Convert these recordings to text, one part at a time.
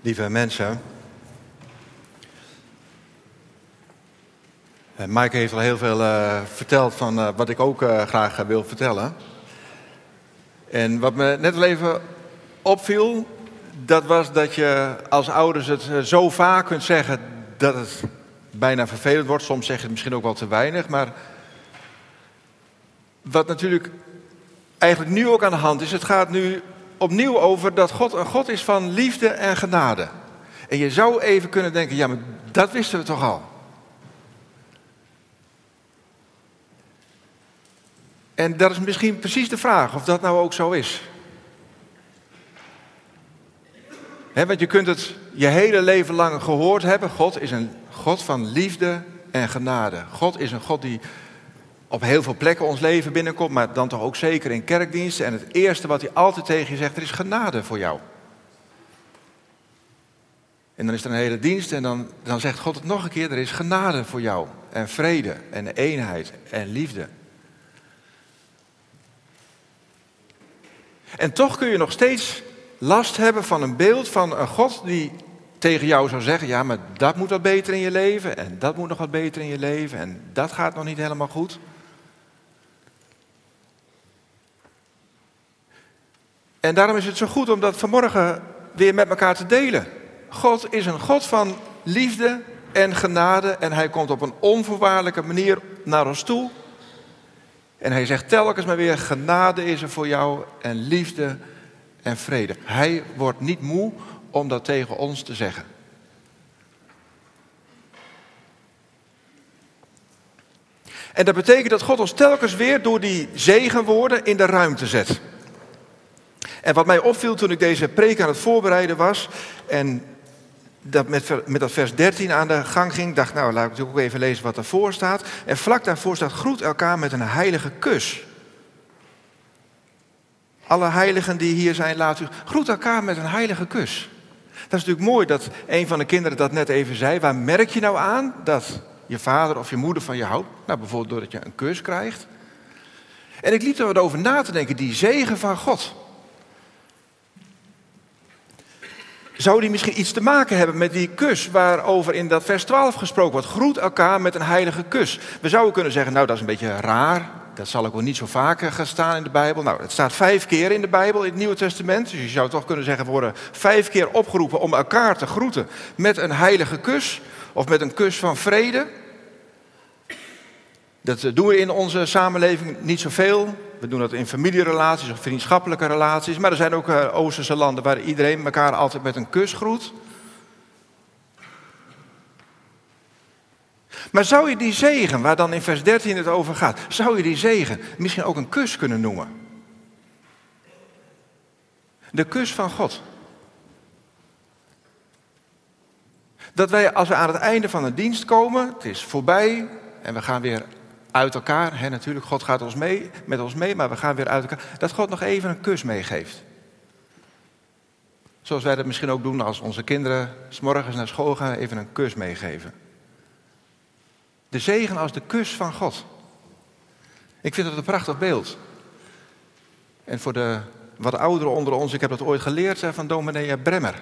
Lieve mensen, Maaike heeft al heel veel verteld van wat ik ook graag wil vertellen. En wat me net wel even opviel, dat was dat je als ouders het zo vaak kunt zeggen dat het bijna vervelend wordt. Soms zeg je het misschien ook wel te weinig, maar wat natuurlijk eigenlijk nu ook aan de hand is, het gaat nu opnieuw over dat God een God is van liefde en genade. En je zou even kunnen denken, ja, maar dat wisten we toch al. En dat is misschien precies de vraag of dat nou ook zo is. Want je kunt het je hele leven lang gehoord hebben. God is een God van liefde en genade. God is een God die op heel veel plekken ons leven binnenkomt, maar dan toch ook zeker in kerkdiensten. En het eerste wat hij altijd tegen je zegt, er is genade voor jou. En dan is er een hele dienst en dan zegt God het nog een keer, er is genade voor jou. En vrede en eenheid en liefde. En toch kun je nog steeds last hebben van een beeld van een God die tegen jou zou zeggen, ja, maar dat moet wat beter in je leven en dat moet nog wat beter in je leven en dat gaat nog niet helemaal goed. En daarom is het zo goed om dat vanmorgen weer met elkaar te delen. God is een God van liefde en genade en hij komt op een onvoorwaardelijke manier naar ons toe. En hij zegt telkens maar weer, genade is er voor jou en liefde en vrede. Hij wordt niet moe om dat tegen ons te zeggen. En dat betekent dat God ons telkens weer door die zegenwoorden in de ruimte zet. En wat mij opviel toen ik deze preek aan het voorbereiden was en dat met dat vers 13 aan de gang ging, dacht nou, laat ik ook even lezen wat daarvoor staat. En vlak daarvoor staat, groet elkaar met een heilige kus. Alle heiligen die hier zijn, laat u groet elkaar met een heilige kus. Dat is natuurlijk mooi dat een van de kinderen dat net even zei. Waar merk je nou aan dat je vader of je moeder van je houdt? Nou, bijvoorbeeld doordat je een kus krijgt. En ik liep er wat over na te denken, die zegen van God. Zou die misschien iets te maken hebben met die kus waarover in dat vers 12 gesproken wordt? Groet elkaar met een heilige kus. We zouden kunnen zeggen, nou dat is een beetje raar. Dat zal ook wel niet zo vaak gaan staan in de Bijbel. Nou, het staat 5 keer in de Bijbel, in het Nieuwe Testament. Dus je zou toch kunnen zeggen, we worden 5 keer opgeroepen om elkaar te groeten met een heilige kus. Of met een kus van vrede. Dat doen we in onze samenleving niet zoveel. We doen dat in familierelaties of vriendschappelijke relaties. Maar er zijn ook Oosterse landen waar iedereen elkaar altijd met een kus groet. Maar zou je die zegen, waar dan in vers 13 het over gaat, zou je die zegen misschien ook een kus kunnen noemen? De kus van God. Dat wij als we aan het einde van een dienst komen, het is voorbij en we gaan weer uit elkaar. Natuurlijk, God gaat met ons mee, maar we gaan weer uit elkaar. Dat God nog even een kus meegeeft. Zoals wij dat misschien ook doen als onze kinderen 's morgens naar school gaan, even een kus meegeven. De zegen als de kus van God. Ik vind dat een prachtig beeld. En voor de wat ouderen onder ons, ik heb dat ooit geleerd van dominee Bremmer.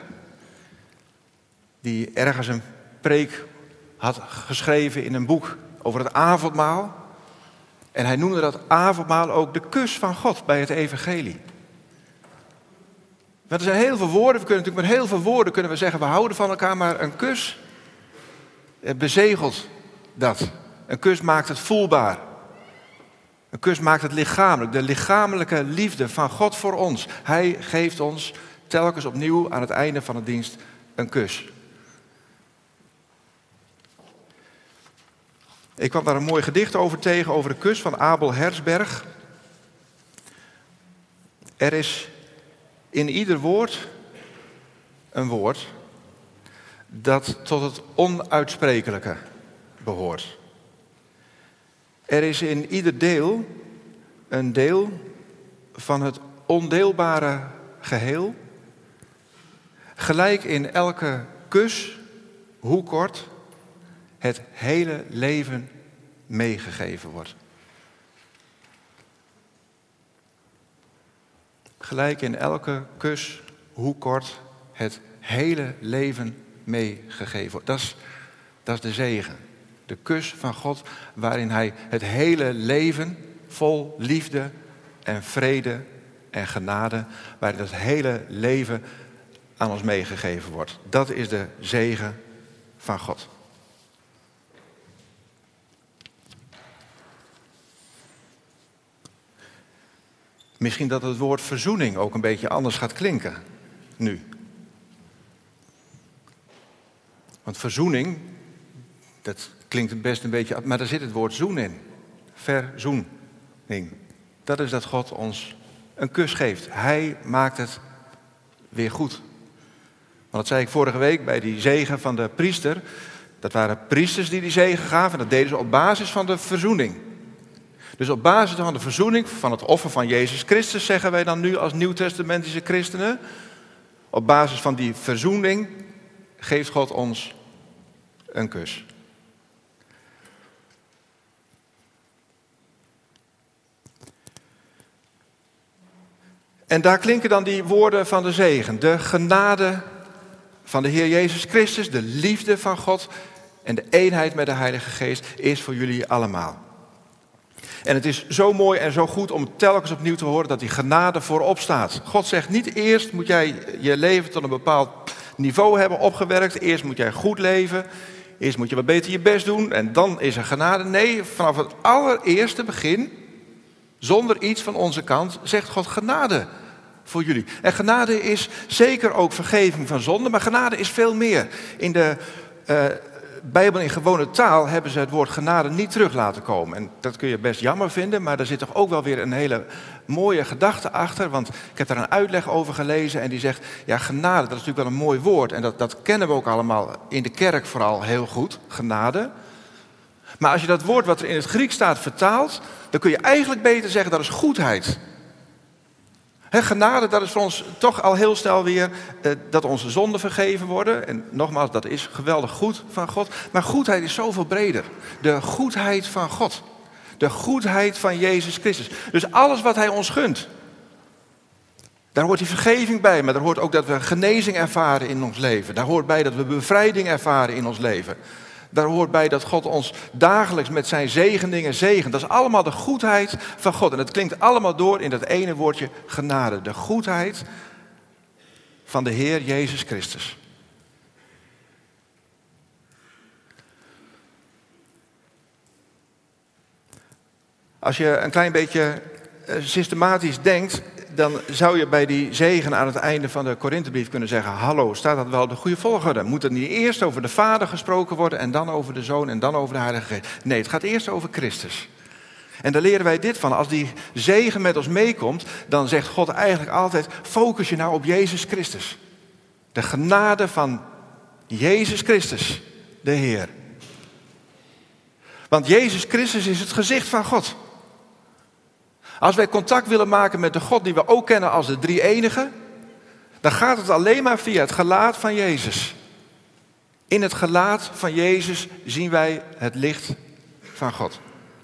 Die ergens een preek had geschreven in een boek over het avondmaal. En hij noemde dat avondmaal ook de kus van God bij het evangelie. Want er zijn heel veel woorden, we kunnen natuurlijk met heel veel woorden kunnen we zeggen, we houden van elkaar, maar een kus bezegelt dat. Een kus maakt het voelbaar. Een kus maakt het lichamelijk, de lichamelijke liefde van God voor ons. Hij geeft ons telkens opnieuw aan het einde van de dienst een kus. Ik kwam daar een mooi gedicht over tegen, over de kus van Abel Herzberg. Er is in ieder woord een woord dat tot het onuitsprekelijke behoort. Er is in ieder deel een deel van het ondeelbare geheel. Gelijk in elke kus, hoe kort, het hele leven meegegeven wordt. Gelijk in elke kus, hoe kort, het hele leven meegegeven wordt. Dat is de zegen. De kus van God waarin hij het hele leven vol liefde en vrede en genade, waarin het hele leven aan ons meegegeven wordt. Dat is de zegen van God. Misschien dat het woord verzoening ook een beetje anders gaat klinken nu. Want verzoening, dat klinkt het best een beetje, maar daar zit het woord zoen in. Verzoening. Dat is dat God ons een kus geeft. Hij maakt het weer goed. Want dat zei ik vorige week bij die zegen van de priester. Dat waren priesters die zegen gaven en dat deden ze op basis van de verzoening. Dus op basis van de verzoening, van het offer van Jezus Christus, zeggen wij dan nu als nieuwtestamentische christenen. Op basis van die verzoening geeft God ons een kus. En daar klinken dan die woorden van de zegen. De genade van de Heer Jezus Christus, de liefde van God en de eenheid met de Heilige Geest is voor jullie allemaal. En het is zo mooi en zo goed om telkens opnieuw te horen dat die genade voorop staat. God zegt niet eerst moet jij je leven tot een bepaald niveau hebben opgewerkt. Eerst moet jij goed leven. Eerst moet je wat beter je best doen en dan is er genade. Nee, vanaf het allereerste begin, zonder iets van onze kant, zegt God genade voor jullie. En genade is zeker ook vergeving van zonde, maar genade is veel meer. In de Bijbel in gewone taal hebben ze het woord genade niet terug laten komen. En dat kun je best jammer vinden, maar er zit toch ook wel weer een hele mooie gedachte achter. Want ik heb daar een uitleg over gelezen en die zegt, ja, genade, dat is natuurlijk wel een mooi woord. En dat kennen we ook allemaal in de kerk vooral heel goed, genade. Maar als je dat woord wat er in het Grieks staat vertaalt, dan kun je eigenlijk beter zeggen dat is goedheid. Genade, dat is voor ons toch al heel snel weer dat onze zonden vergeven worden. En nogmaals, dat is geweldig goed van God. Maar goedheid is zoveel breder. De goedheid van God. De goedheid van Jezus Christus. Dus alles wat hij ons gunt. Daar hoort die vergeving bij. Maar daar hoort ook dat we genezing ervaren in ons leven. Daar hoort bij dat we bevrijding ervaren in ons leven. Daar hoort bij dat God ons dagelijks met zijn zegeningen zegent. Dat is allemaal de goedheid van God. En het klinkt allemaal door in dat ene woordje genade. De goedheid van de Heer Jezus Christus. Als je een klein beetje systematisch denkt, dan zou je bij die zegen aan het einde van de Korinthebrief kunnen zeggen, hallo, staat dat wel op de goede volgorde? Moet het niet eerst over de Vader gesproken worden en dan over de Zoon en dan over de Heilige Geest? Nee, het gaat eerst over Christus. En daar leren wij dit van. Als die zegen met ons meekomt, dan zegt God eigenlijk altijd, focus je nou op Jezus Christus. De genade van Jezus Christus, de Heer. Want Jezus Christus is het gezicht van God. Als wij contact willen maken met de God die we ook kennen als de drie-enige, dan gaat het alleen maar via het gelaat van Jezus. In het gelaat van Jezus zien wij het licht van God.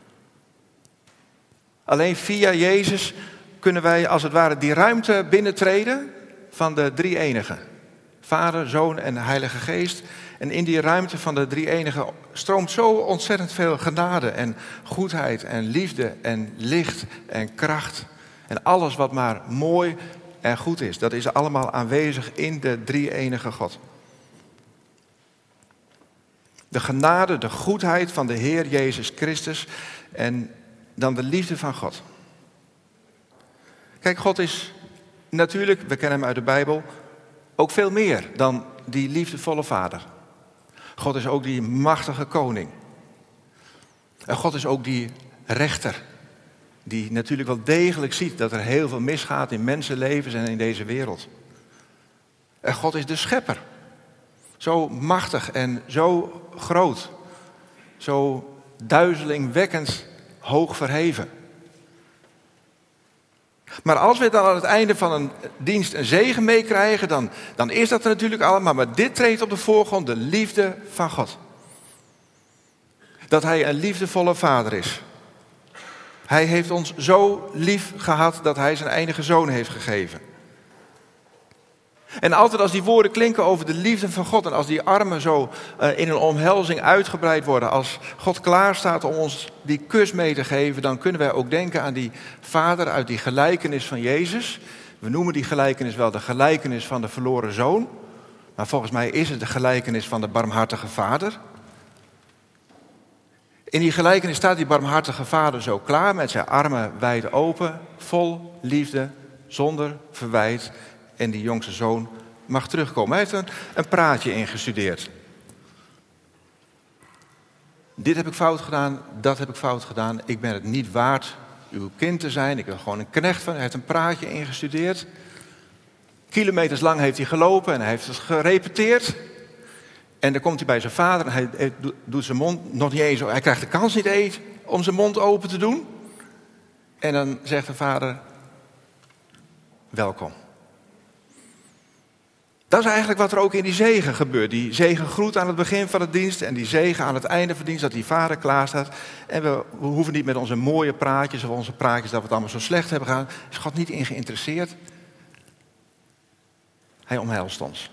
Alleen via Jezus kunnen wij als het ware die ruimte binnentreden van de drie-enige. Vader, Zoon en Heilige Geest. En in die ruimte van de drie-enige stroomt zo ontzettend veel genade en goedheid en liefde en licht en kracht. En alles wat maar mooi en goed is, dat is allemaal aanwezig in de drie-enige God. De genade, de goedheid van de Heer Jezus Christus en dan de liefde van God. Kijk, God is natuurlijk, we kennen hem uit de Bijbel, ook veel meer dan die liefdevolle vader. God is ook die machtige koning. En God is ook die rechter. Die natuurlijk wel degelijk ziet dat er heel veel misgaat in mensenlevens en in deze wereld. En God is de schepper. Zo machtig en zo groot. Zo duizelingwekkend hoog verheven. Maar als we dan aan het einde van een dienst een zegen meekrijgen, dan is dat er natuurlijk allemaal. Maar dit treedt op de voorgrond, de liefde van God. Dat hij een liefdevolle vader is. Hij heeft ons zo lief gehad dat hij zijn enige zoon heeft gegeven. En altijd als die woorden klinken over de liefde van God en als die armen zo in een omhelzing uitgebreid worden, als God klaar staat om ons die kus mee te geven, dan kunnen wij ook denken aan die vader uit die gelijkenis van Jezus. We noemen die gelijkenis wel de gelijkenis van de verloren zoon, maar volgens mij is het de gelijkenis van de barmhartige vader. In die gelijkenis staat die barmhartige vader zo klaar met zijn armen wijd open, vol liefde, zonder verwijt. En die jongste zoon mag terugkomen. Hij heeft een praatje ingestudeerd. Dit heb ik fout gedaan, dat heb ik fout gedaan. Ik ben het niet waard uw kind te zijn. Ik ben gewoon een knecht van. Hij heeft een praatje ingestudeerd. Kilometers lang heeft hij gelopen en hij heeft het gerepeteerd. En dan komt hij bij zijn vader en hij doet zijn mond nog niet eens. Hij krijgt de kans niet eens om zijn mond open te doen. En dan zegt de vader, welkom. Dat is eigenlijk wat er ook in die zegen gebeurt. Die zegengroet aan het begin van de dienst en die zegen aan het einde van de dienst, dat die vader klaar staat. En we hoeven niet met onze mooie praatjes of onze praatjes dat we het allemaal zo slecht hebben gedaan. Is God niet in geïnteresseerd? Hij omhelst ons.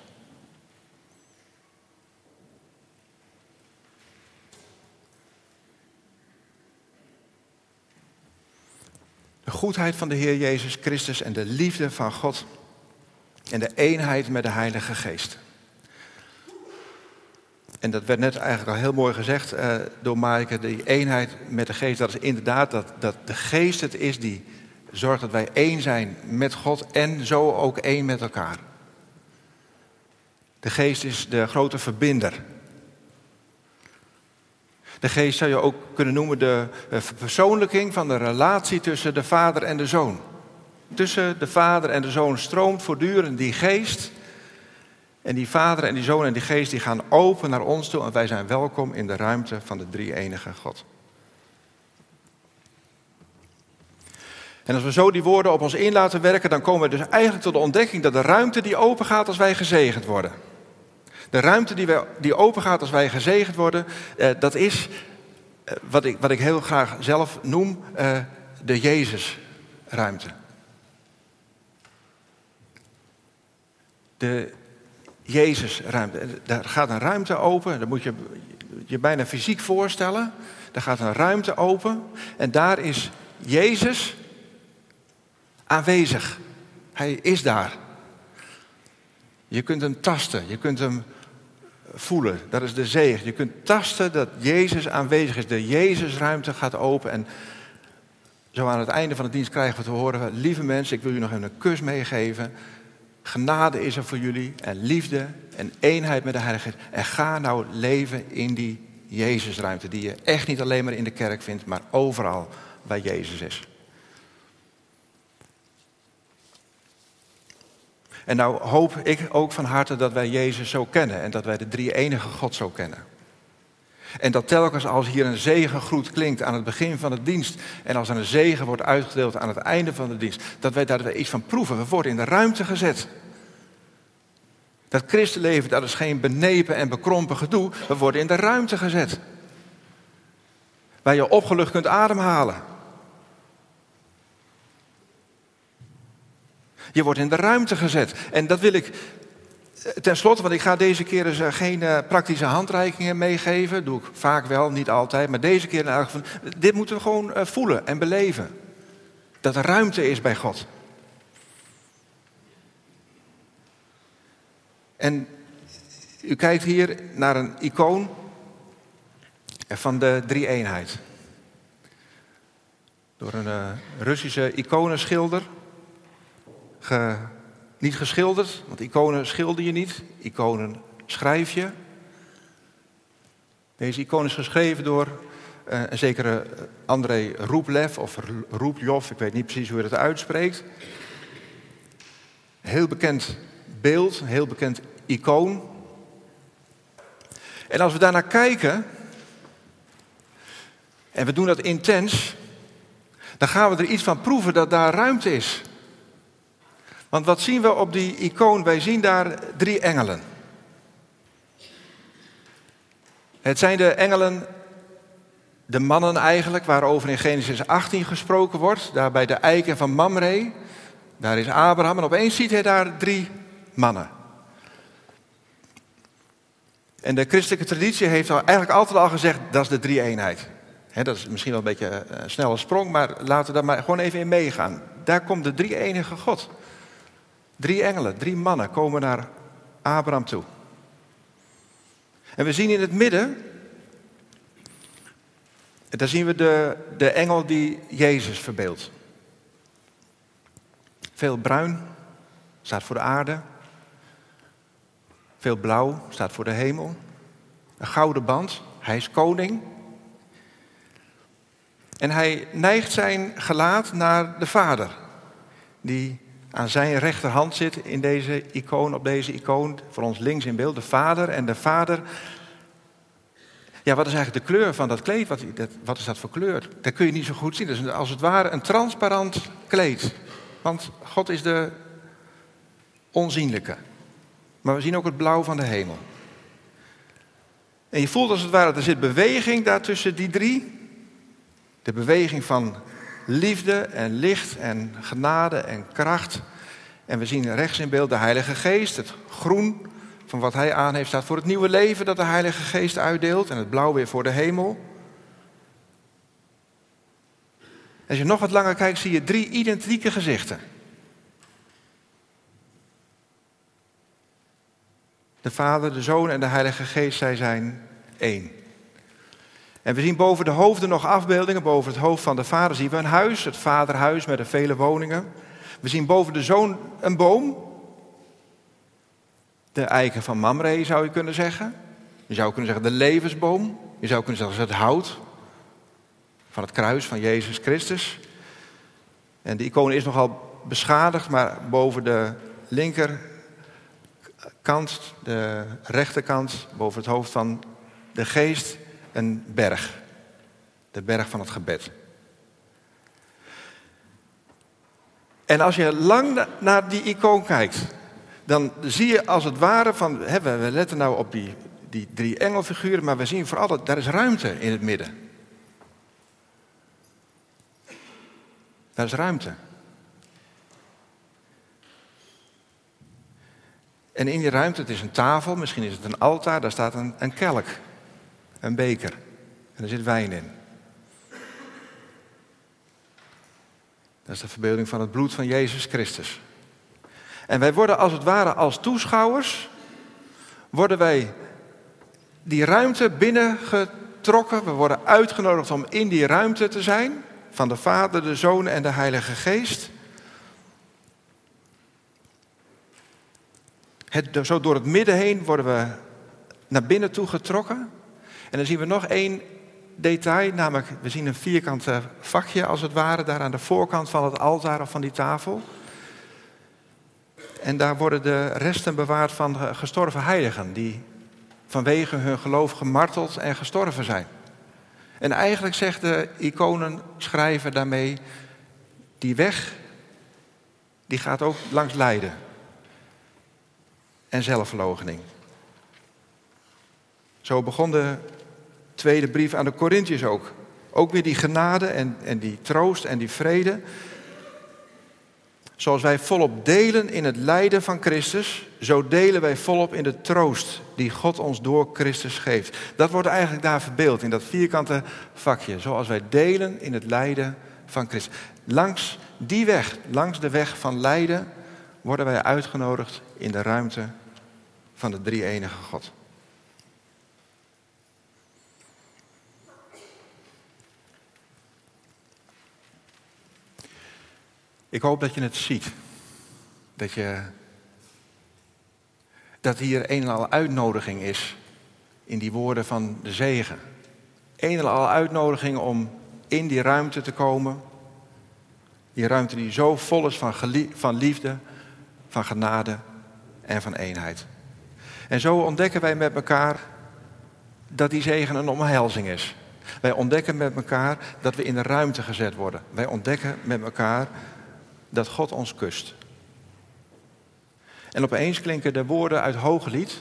De goedheid van de Heer Jezus Christus en de liefde van God en de eenheid met de Heilige Geest. En dat werd net eigenlijk al heel mooi gezegd door Maaike. Die eenheid met de Geest, dat is inderdaad dat de Geest het is die zorgt dat wij één zijn met God en zo ook één met elkaar. De Geest is de grote verbinder. De Geest zou je ook kunnen noemen de verpersoonlijking van de relatie tussen de Vader en de Zoon. Tussen de Vader en de Zoon stroomt voortdurend die Geest. En die Vader en die Zoon en die Geest die gaan open naar ons toe. En wij zijn welkom in de ruimte van de drie-enige God. En als we zo die woorden op ons in laten werken, dan komen we dus eigenlijk tot de ontdekking dat de ruimte die open gaat als wij gezegend worden. De ruimte die open gaat als wij gezegend worden, dat is wat ik heel graag zelf noem de Jezusruimte. De Jezusruimte. Daar gaat een ruimte open, dat moet je je bijna fysiek voorstellen. Daar gaat een ruimte open en daar is Jezus aanwezig. Hij is daar. Je kunt hem tasten, je kunt hem voelen. Dat is de zegen. Je kunt tasten dat Jezus aanwezig is. De Jezusruimte gaat open en zo aan het einde van de dienst krijgen we te horen, lieve mensen, ik wil u nog even een kus meegeven. Genade is er voor jullie en liefde en eenheid met de Heilige Geest. En ga nou leven in die Jezusruimte die je echt niet alleen maar in de kerk vindt, maar overal waar Jezus is. En nou hoop ik ook van harte dat wij Jezus zo kennen en dat wij de drie-enige God zo kennen. En dat telkens als hier een zegengroet klinkt aan het begin van de dienst en als er een zegen wordt uitgedeeld aan het einde van de dienst, dat wij daar iets van proeven. We worden in de ruimte gezet. Dat christenleven, dat is geen benepen en bekrompen gedoe. We worden in de ruimte gezet. Waar je opgelucht kunt ademhalen. Je wordt in de ruimte gezet. En dat wil ik tenslotte, want ik ga deze keer dus geen praktische handreikingen meegeven. Doe ik vaak wel, niet altijd. Maar deze keer in elk geval. Dit moeten we gewoon voelen en beleven. Dat er ruimte is bij God. En u kijkt hier naar een icoon van de drie-eenheid. Door een Russische iconenschilder. Niet geschilderd, want iconen schilder je niet. Iconen schrijf je. Deze icoon is geschreven door een zekere Andrei Rublev of Rublev, ik weet niet precies hoe je dat uitspreekt. Heel bekend beeld, heel bekend icoon. En als we daarnaar kijken, en we doen dat intens, dan gaan we er iets van proeven dat daar ruimte is. Want wat zien we op die icoon? Wij zien daar 3 engelen. Het zijn de engelen, de mannen eigenlijk, waarover in Genesis 18 gesproken wordt. Daar bij de eiken van Mamre. Daar is Abraham en opeens ziet hij daar 3 mannen. En de christelijke traditie heeft eigenlijk altijd al gezegd, dat is de drie-eenheid. Dat is misschien wel een beetje een snelle sprong, maar laten we daar maar gewoon even in meegaan. Daar komt de drie-enige God. 3 engelen, 3 mannen komen naar Abraham toe. En we zien in het midden, daar zien we de engel die Jezus verbeeldt. Veel bruin staat voor de aarde. Veel blauw staat voor de hemel. Een gouden band, hij is koning. En hij neigt zijn gelaat naar de Vader, die aan zijn rechterhand zit in deze icoon, op deze icoon, voor ons links in beeld, de Vader. En de Vader, ja, wat is eigenlijk de kleur van dat kleed? Wat is dat voor kleur? Dat kun je niet zo goed zien. Dat is als het ware een transparant kleed. Want God is de onzienlijke. Maar we zien ook het blauw van de hemel. En je voelt als het ware, er zit beweging daar tussen die 3. De beweging van liefde en licht en genade en kracht. En we zien rechts in beeld de Heilige Geest. Het groen van wat hij aan heeft staat voor het nieuwe leven dat de Heilige Geest uitdeelt. En het blauw weer voor de hemel. Als je nog wat langer kijkt, zie je 3 identieke gezichten. De Vader, de Zoon en de Heilige Geest, zij zijn één. En we zien boven de hoofden nog afbeeldingen. Boven het hoofd van de Vader zien we een huis, het Vaderhuis met de vele woningen. We zien boven de Zoon een boom. De eiken van Mamre zou je kunnen zeggen. Je zou kunnen zeggen de levensboom. Je zou kunnen zeggen het hout van het kruis van Jezus Christus. En de icoon is nogal beschadigd, maar boven de linkerkant, de rechterkant, boven het hoofd van de Geest, een berg. De berg van het gebed. En als je lang naar die icoon kijkt, dan zie je als het ware van, we letten nou op die 3 engelfiguren, maar we zien vooral dat daar is ruimte in het midden. Daar is ruimte. En in die ruimte, het is een tafel, misschien is het een altaar, daar staat een kelk, een beker. En er zit wijn in. Dat is de verbeelding van het bloed van Jezus Christus. En wij worden als het ware als toeschouwers, worden wij die ruimte binnengetrokken. We worden uitgenodigd om in die ruimte te zijn, van de Vader, de Zoon en de Heilige Geest. Zo door het midden heen worden we naar binnen toe getrokken. En dan zien we nog 1 detail, namelijk we zien een vierkant vakje als het ware, daar aan de voorkant van het altaar of van die tafel. En daar worden de resten bewaard van gestorven heiligen, die vanwege hun geloof gemarteld en gestorven zijn. En eigenlijk zegt de iconenschrijver daarmee, die weg, die gaat ook langs lijden en zelfverloochening. Zo begon de tweede brief aan de Korintiërs ook. Ook weer die genade en die troost en die vrede. Zoals wij volop delen in het lijden van Christus, zo delen wij volop in de troost die God ons door Christus geeft. Dat wordt eigenlijk daar verbeeld in dat vierkante vakje. Zoals wij delen in het lijden van Christus. Langs die weg, langs de weg van lijden, worden wij uitgenodigd in de ruimte van de drie-enige God. Ik hoop dat je het ziet. Dat hier een en al uitnodiging is in die woorden van de zegen. Een en al uitnodiging om in die ruimte te komen. Die ruimte die zo vol is van liefde, van genade en van eenheid. En zo ontdekken wij met elkaar dat die zegen een omhelzing is. Wij ontdekken met elkaar dat we in de ruimte gezet worden. Wij ontdekken met elkaar dat God ons kust. En opeens klinken de woorden uit Hooglied.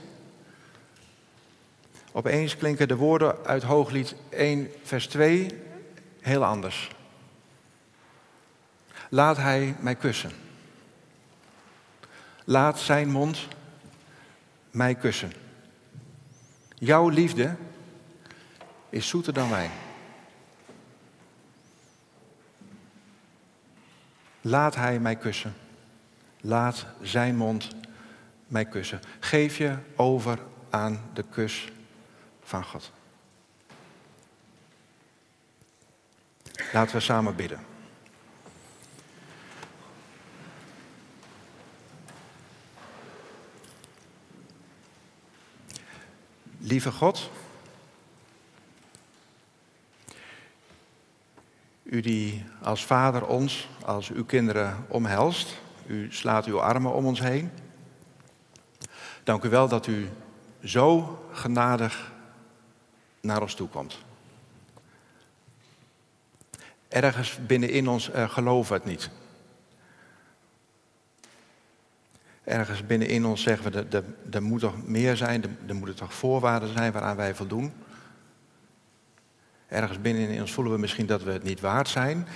Opeens klinken de woorden uit Hooglied 1 vers 2 heel anders. Laat hij mij kussen. Laat zijn mond mij kussen. Jouw liefde is zoeter dan wijn. Laat hij mij kussen. Laat zijn mond mij kussen. Geef je over aan de kus van God. Laten we samen bidden. Lieve God, u die als vader ons, als uw kinderen omhelst, u slaat uw armen om ons heen. Dank u wel dat u zo genadig naar ons toe komt. Ergens binnenin ons geloven we het niet. Ergens binnenin ons zeggen we, er moet toch meer zijn, er moeten toch voorwaarden zijn waaraan wij voldoen. Ergens binnenin ons voelen we misschien dat we het niet waard zijn.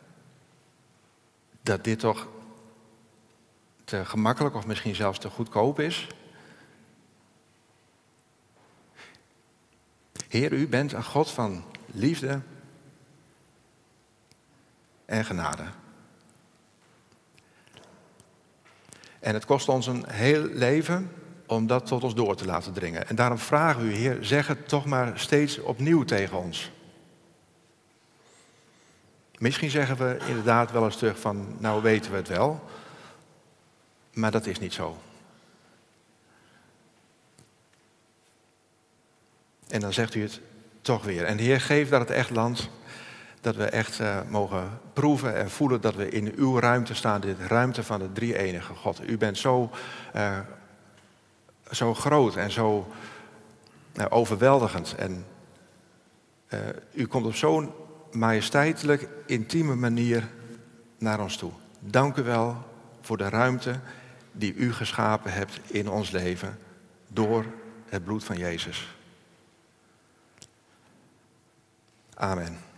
Dat dit toch te gemakkelijk of misschien zelfs te goedkoop is. Heer, u bent een God van liefde en genade. En het kost ons een heel leven om dat tot ons door te laten dringen. En daarom vragen we u, Heer, zeg het toch maar steeds opnieuw tegen ons. Misschien zeggen we inderdaad wel eens terug van, nou weten we het wel. Maar dat is niet zo. En dan zegt u het toch weer. En de Heer, geeft dat het echt landt. Dat we echt mogen proeven en voelen dat we in uw ruimte staan. De ruimte van de drie-enige God. U bent zo groot en zo overweldigend. En u komt op zo'n majesteitelijk, intieme manier naar ons toe. Dank u wel voor de ruimte die u geschapen hebt in ons leven. Door het bloed van Jezus. Amen.